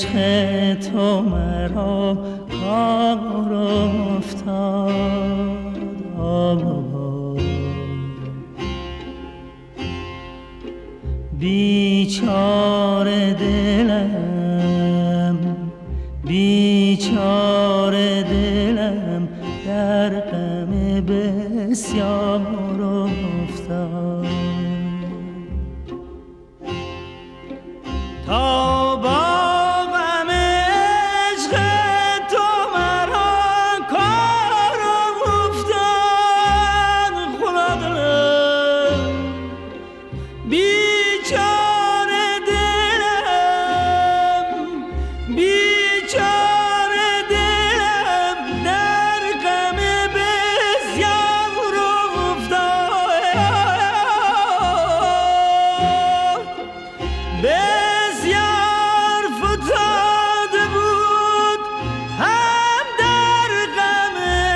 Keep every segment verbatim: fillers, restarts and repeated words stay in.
عشق تو مرا کار افتاد، بیچاره دلم، بیچاره دلم در غم بسیار افتاد. تا با غم عشق تو مرا کار افتاد، خدا دلم بیچاره دلم، بیچاره دلم در غم بسیار افتاد. بسیار فتاده بود هم در غم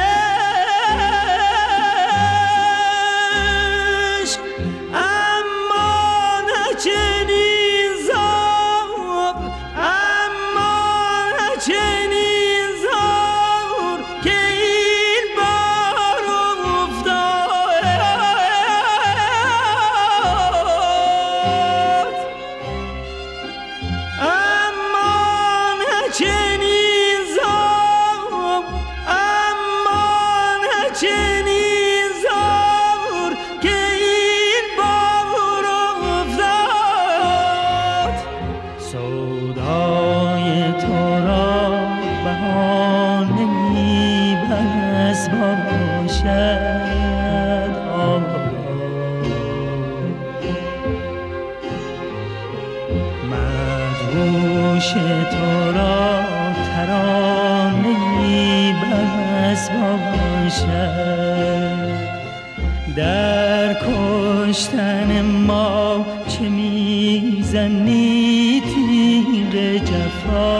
عشق، اما نه چنین زار، اما نه چنین زار که این بار افتاد. اما نه چنین زار، اما نه چنین زار که این بار افتاد. سودای تو را بهانه ای بس باشد، مدهوش تو را ترانه ای بس باشد. در کشتن ما چه میزنی تیغ جفا،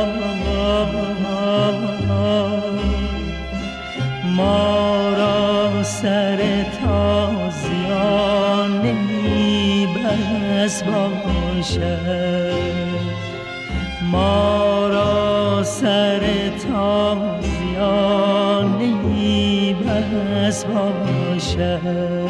ما را سر تازیانه ای بس باشد، ما را سر تازیانه ای بس باشد.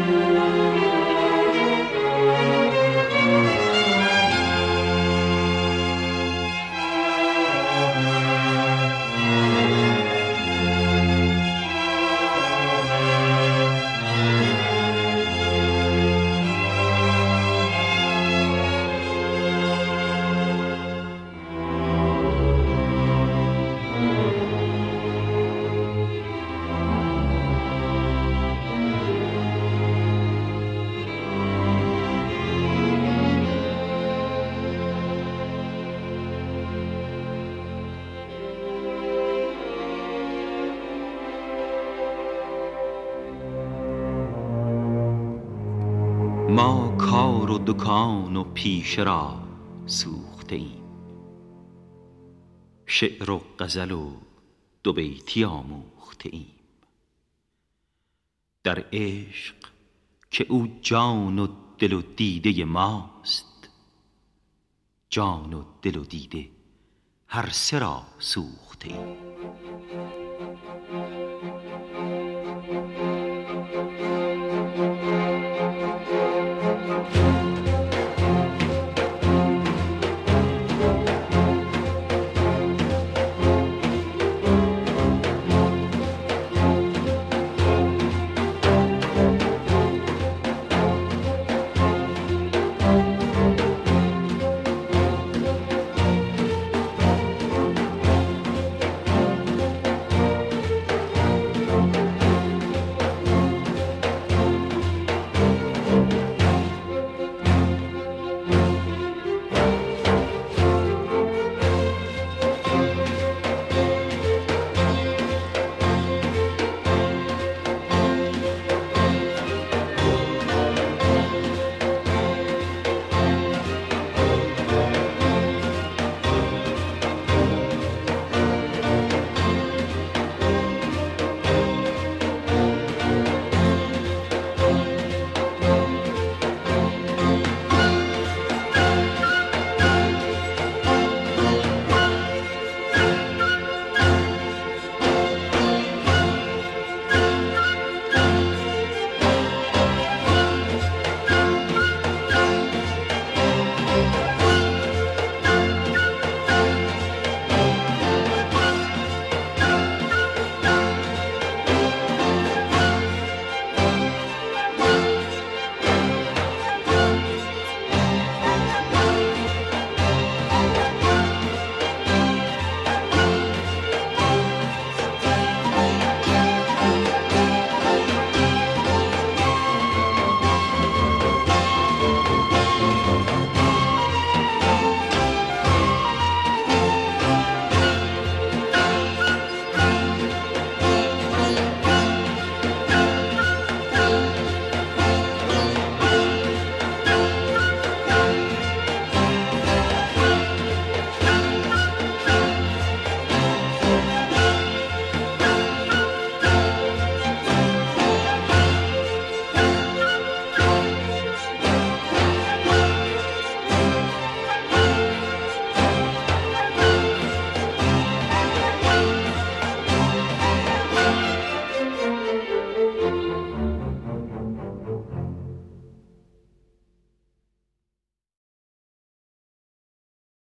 ما کار و دکان و پیشه را سوخته ایم، شعر و غزل و دو بیتی آموخته ایم. در عشق که او جان و دل و دیده ماست، جان و دل و دیده هر سه را سوخته ایم.